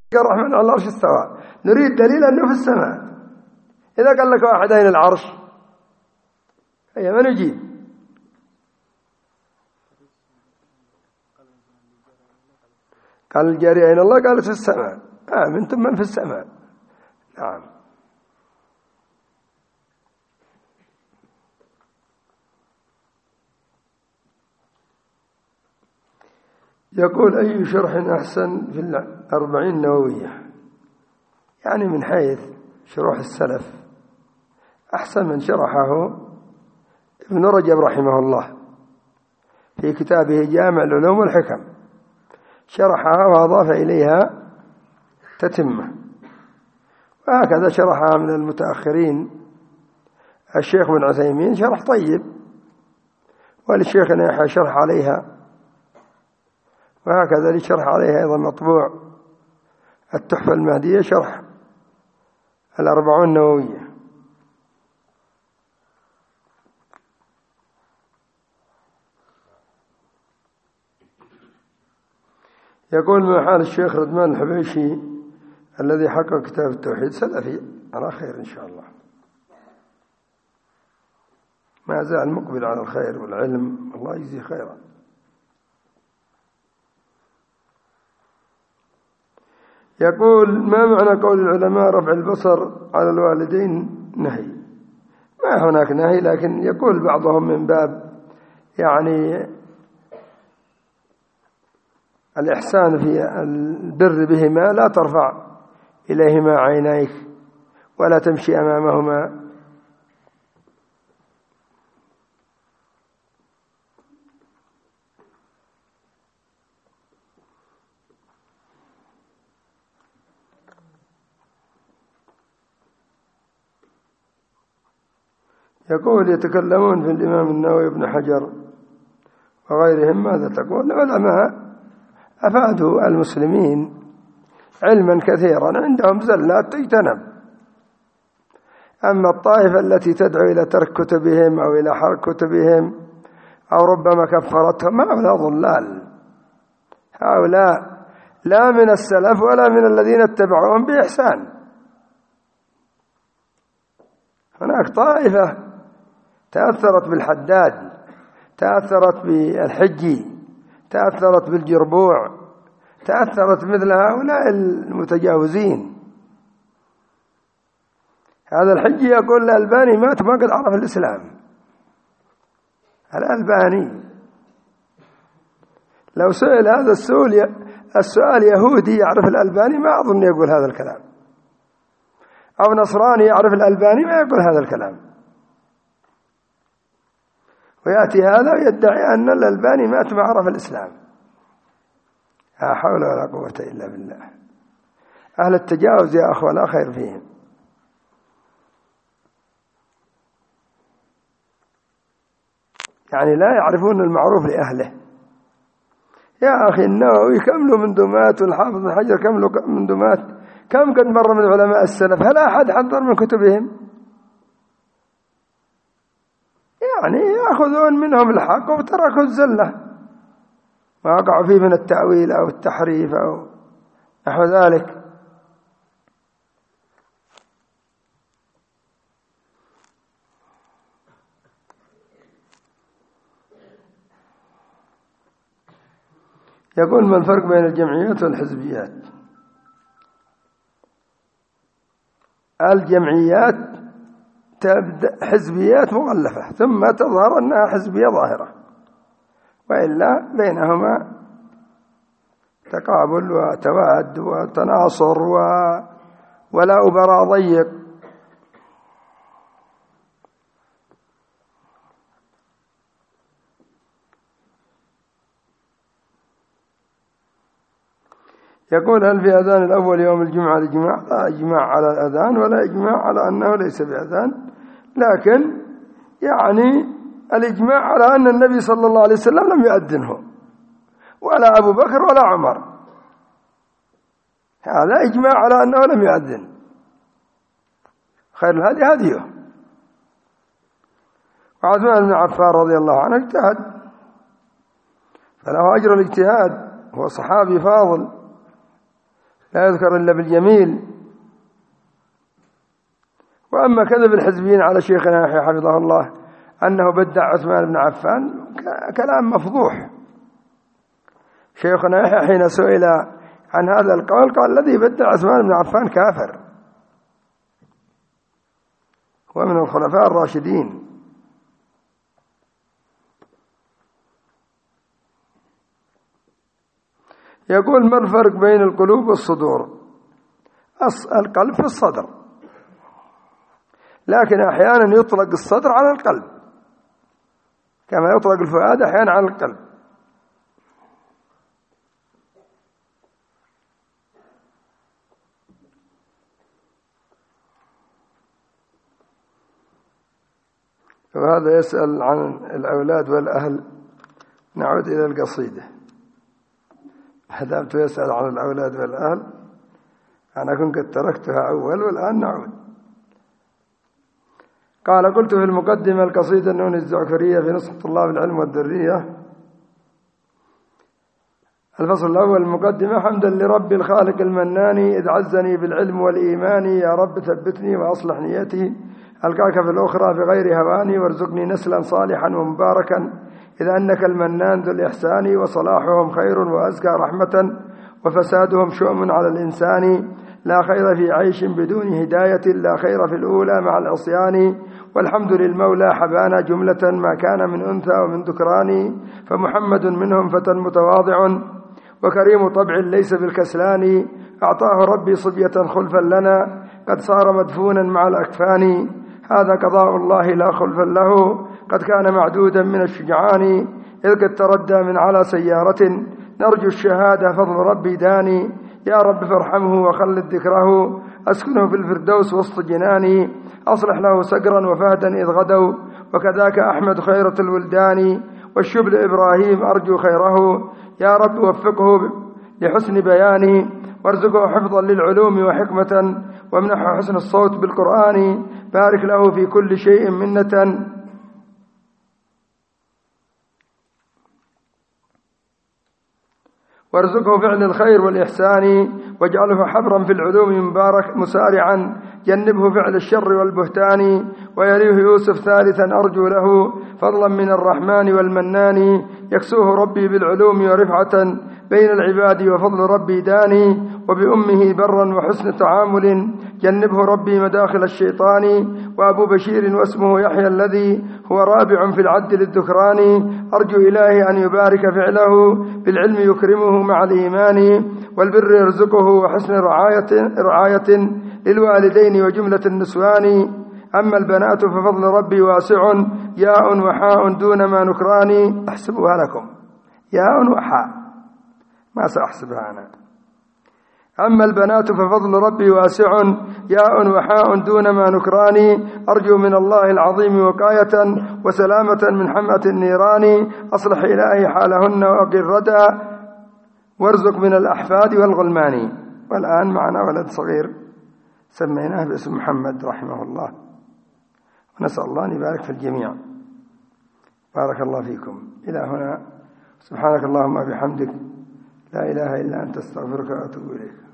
الرحمن على العرش استوى، نريد دليل أنه في السماء. إذا قال لك واحد أين العرش؟ هي ما نجيب. قال الجارية أين الله؟ قالت في السماء. أنتم من في السماء. نعم. يقول أي شرح أحسن في 40 نووية؟ يعني من حيث شروح السلف أحسن من شرحه ابن رجب رحمه الله في كتابه جامع العلوم والحكم، شرحها وأضاف إليها تتمة. وهكذا شرحها من المتأخرين الشيخ بن عثيمين شرح طيب، وللشيخ يحيى شرح عليها، وهكذا لشرح عليها أيضا مطبوع التحفة المهدية شرح 40 نووية. يقول ما حال الشيخ ردمان الحبيشي الذي حقق كتاب التوحيد؟ سلفي على خير إن شاء الله، ما زال مقبل على الخير والعلم، الله يجزيه خيرا. يقول ما معنى قول العلماء رفع البصر على الوالدين نهي؟ ما هناك نهي، لكن يقول بعضهم من باب يعني الإحسان في البر بهما، لا ترفع إليهما عينيك ولا تمشي أمامهما. يقول يتكلمون في الإمام النووي ابن حجر وغيرهم، ماذا تقول؟ العلماء أفادوا المسلمين علما كثيرا، عندهم زلات تجتنب. أما الطائفة التي تدعو إلى ترك كتبهم أو إلى حرق كتبهم أو ربما كفرتهم، هؤلاء ضلال، هؤلاء لا من السلف ولا من الذين اتبعوهم بإحسان. هناك طائفة تأثرت بالحداد، تأثرت بالحجي، تأثرت بالجربوع، تأثرت مثل هؤلاء المتجاوزين. هذا الحجي يقول الألباني مات ما قد عرف الإسلام. الألباني لو سئل هذا السؤال يهودي يعرف الألباني ما أظن يقول هذا الكلام، أو نصراني يعرف الألباني ما يقول هذا الكلام. ويأتي هذا ويدعي أن الألباني مات ما عرف الإسلام. لا حول ولا قوة إلا بالله. أهل التجاوز يا أخوة لا خير فيهم. يعني لا يعرفون المعروف لأهله. يا أخي النووي كم له من دمات، والحافظ بن حجر كم له من دمات، كم قد مر من علماء السلف، هل أحد حضر من كتبهم؟ يعني يأخذون منهم الحق وتركوا الزلة ما وقعوا فيه من التأويل أو التحريف أو نحو ذلك. يقول ما الفرق بين الجمعيات والحزبيات؟ الجمعيات تبدأ حزبيات مغلفة ثم تظهر أنها حزبية ظاهرة، وإلا بينهما تقابل وتواد وتناصر ولا أبراء ضيق. يقول هل في أذان الأول يوم الجمعة الإجماع؟ لا إجماع على الأذان ولا إجماع على أنه ليس بأذان، لكن يعني الإجماع على أن النبي صلى الله عليه وسلم لم يؤذنه ولا أبو بكر ولا عمر، هذا إجماع على أنه لم يؤذن. خير الهدي هديه. وعثمان بن عفان رضي الله عنه اجتهد فله أجر الاجتهاد، هو صحابي فاضل لا يذكر إلا بالجميل. وأما كذب الحزبيين على شيخنا يحيى حفظه الله أنه بدع عثمان بن عفان كلام مفضوح. شيخنا يحيى حين سئل عن هذا القول قال الذي بدع عثمان بن عفان كافر، ومن الخلفاء الراشدين. يقول ما الفرق بين القلوب والصدور؟ القلب في الصدر، لكن أحيانا يطلق الصدر على القلب كما يطلق الفؤاد أحيانا على القلب. وهذا يسأل عن الأولاد والأهل. نعود إلى القصيدة. حدامت يسأل عن الأولاد والأهل، أنا كنت قد تركتها أول والآن نعود. قال قلت في المقدمة القصيدة النون الزعفرية في نصح طلاب العلم والذرية. الفصل الأول المقدمة: حمدا لرب الخالق المنان إذ عزني بالعلم والإيمان، يا رب ثبتني وأصلح نيتي ألقاك في الأخرى بغير هواني، وارزقني نسلا صالحا ومباركا إذا أنك المنان ذو الإحسان، وصلاحهم خير وأزكى رحمة وفسادهم شؤم على الإنسان، لا خير في عيش بدون هداية، لا خير في الأولى مع العصيان، والحمد للمولى حبانا جملة ما كان من أنثى ومن ذكران، فمحمد منهم فتى متواضع وكريم طبع ليس بالكسلان، أعطاه ربي صبية خلفا لنا قد صار مدفونا مع الأكفان، هذا قضاء الله لا خلفا له قد كان معدودا من الشجعان، إذ قد تردى من على سيارة نرجو الشهادة فضل ربي داني، يا رب فارحمه وخلد ذكره أسكنه في الفردوس وسط جناني، أصلح له سقرا وفهدا إذ غدوا وكذاك أحمد خيرة الولدان، والشبل إبراهيم أرجو خيره يا رب وفقه لحسن بياني، وارزقه حفظا للعلوم وحكمة وامنحه حسن الصوت بالقرآن، بارك له في كل شيء منة وارزقه فعل الخير والإحسان، واجعله حبرا في العلوم مبارك مسارعا جنبه فعل الشر والبهتان، ويليه يوسف ثالثا أرجو له فضلا من الرحمن والمنان، يكسوه ربي بالعلوم ورفعة بين العباد وفضل ربي داني، وبأمه برا وحسن تعامل جنبه ربي مداخل الشيطان، وأبو بشير واسمه يحيى الذي هو رابع في العد للذكران، أرجو إلهي أن يبارك فعله بالعلم يكرمه مع الإيمان، والبر يرزقه وحسن رعاية للوالدين وجملة النسوان، أما البنات ففضل ربي واسع ياء وحاء دون ما نكران، أحسبها لكم ياء وحاء ما سأحسبها أنا. أما البنات ففضل ربي واسع ياء وحاء دون ما نكران، أرجو من الله العظيم وقاية وسلامة من حمأة النيران، أصلح إلهي حالهن وأقر ردى وارزق من الأحفاد والغلمان. والآن معنا ولد صغير سميناه باسم محمد رحمه الله، ونسأل الله أن يبارك في الجميع. بارك الله فيكم. إلى هنا سبحانك اللهم وبحمدك لا إله إلا أنت استغفرك وأتوب إليك.